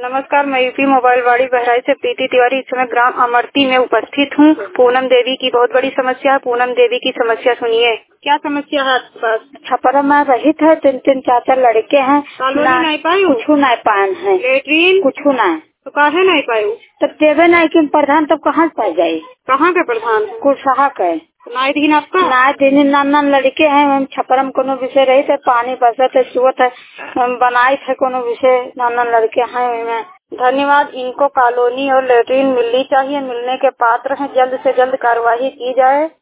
नमस्कार, मैं UP mobile वाड़ी बहराइच से प्रीति तिवारी इस समय ग्राम अमरती में उपस्थित हूँ। पूनम देवी की बहुत बड़ी समस्या है। पूनम देवी की समस्या सुनिए। क्या समस्या है आपके पास? छपरा में रहित है, 3 4 लड़के हैं, नहीं पाए कुछ नहीं पाए हैं, लेटरिन कुछ नहीं तो काहे नहीं पाए? तो देवे नहीं कि प्रधान तो कहाँ से पाई जाये? कहाँ के प्रधान है? कुछ सहा के नाई दिन आपका नाय दिन नान लड़के हैं। हम छपरा में कोनो विषय रही थे, पानी बरसत है, सुवत है, हम बनाए थे कोनो विषय, नान लड़के हैं। धन्यवाद। इनको कॉलोनी और लेटरिन मिलनी चाहिए, मिलने के पात्र हैं। जल्द से जल्द कार्यवाही की जाए।